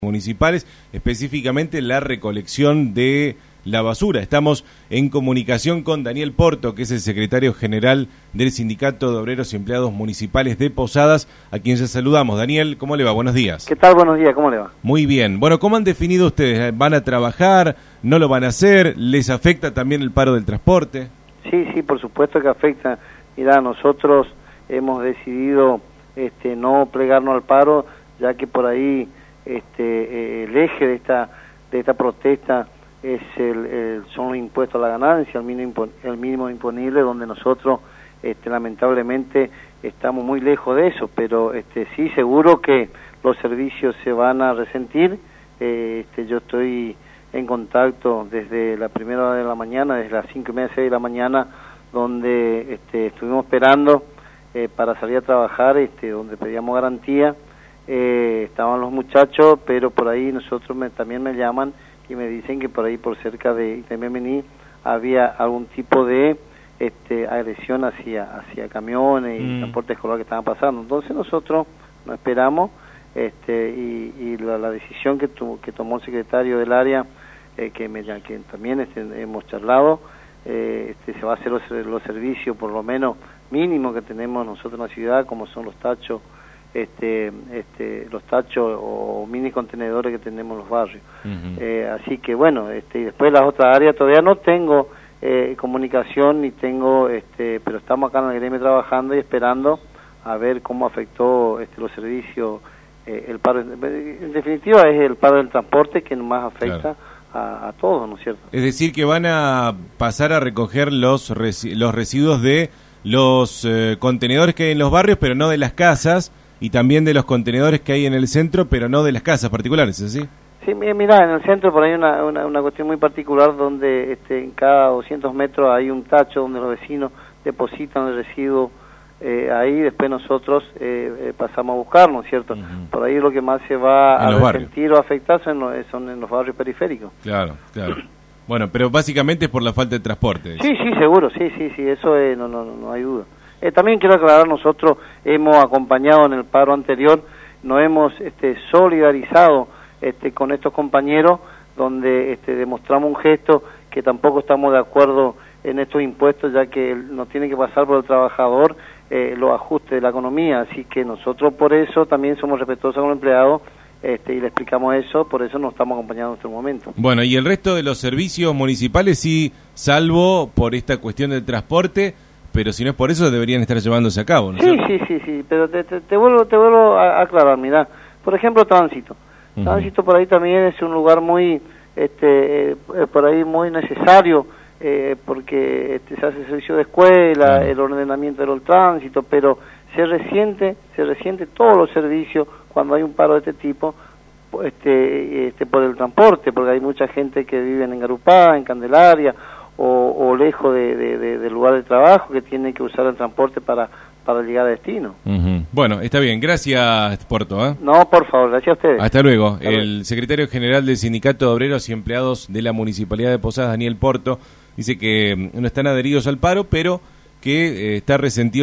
municipales, específicamente la recolección de la basura. Estamos en comunicación con Daniel Porto, que es el secretario general del Sindicato de Obreros y Empleados Municipales de Posadas, a quien ya saludamos. Daniel, ¿cómo le va? Buenos días. ¿Qué tal? Buenos días, ¿cómo le va? Muy bien. Bueno, ¿cómo han definido ustedes? ¿Van a trabajar? ¿No lo van a hacer? ¿Les afecta también el paro del transporte? Sí, por supuesto que afecta. Mirá, nosotros hemos decidido no plegarnos al paro, ya que por ahí el eje de esta protesta son los impuestos a la ganancia, el mínimo imponible, donde nosotros lamentablemente estamos muy lejos de eso, pero sí, seguro que los servicios se van a resentir. Yo estoy en contacto desde la primera hora de la mañana, desde las 5:30, 6 de la mañana, donde estuvimos esperando para salir a trabajar, donde pedíamos garantía. Estaban los muchachos, pero por ahí también me llaman y me dicen que por ahí, por cerca de Itamemení, había algún tipo de agresión hacia camiones y transporte escolar que estaban pasando. Entonces nosotros nos esperamos y la decisión que tomó el secretario del área, que también hemos charlado, se va a hacer los servicios por lo menos mínimo que tenemos nosotros en la ciudad, como son los tachos, los tachos o mini contenedores que tenemos en los barrios. Así que bueno, y después las otras áreas todavía no tengo comunicación ni tengo, pero estamos acá en el gremio trabajando y esperando a ver cómo afectó los servicios, el paro. En definitiva es el paro del transporte que más afecta. Claro. A todos, ¿no es cierto? Es decir, que van a pasar a recoger los residuos de los contenedores que hay en los barrios, pero no de las casas, y también de los contenedores que hay en el centro, pero no de las casas particulares, ¿es así? Sí, mira, en el centro por ahí una cuestión muy particular donde en cada 200 metros hay un tacho donde los vecinos depositan el residuo ahí, después nosotros pasamos a buscar, ¿no es cierto? Por ahí lo que más se va a resentir o afectar son en los barrios periféricos. Claro. Bueno, pero básicamente es por la falta de transporte. Sí, seguro, sí, eso no hay duda. También quiero aclarar, nosotros hemos acompañado en el paro anterior, nos hemos solidarizado con estos compañeros, donde demostramos un gesto que tampoco estamos de acuerdo en estos impuestos, ya que no tiene que pasar por el trabajador los ajustes de la economía, así que nosotros por eso también somos respetuosos con los empleados y le explicamos eso, por eso nos estamos acompañando en este momento. Bueno, y el resto de los servicios municipales sí, salvo por esta cuestión del transporte, pero si no es por eso deberían estar llevándose a cabo, ¿no? Sí, pero te vuelvo a aclarar, mirá, por ejemplo, tránsito. Tránsito por ahí también es un lugar muy, por ahí muy necesario, porque se hace servicio de escuela, el ordenamiento del tránsito, pero se resiente todos los servicios cuando hay un paro de este tipo, por el transporte, porque hay mucha gente que vive en Engarupá, en Candelaria, o lejos del lugar de trabajo, que tiene que usar el transporte para llegar a destino. Bueno, está bien, gracias Porto. No, por favor, gracias a ustedes. Hasta luego. El secretario general del Sindicato de Obreros y Empleados de la Municipalidad de Posadas, Daniel Porto, dice que no están adheridos al paro, pero que está resentido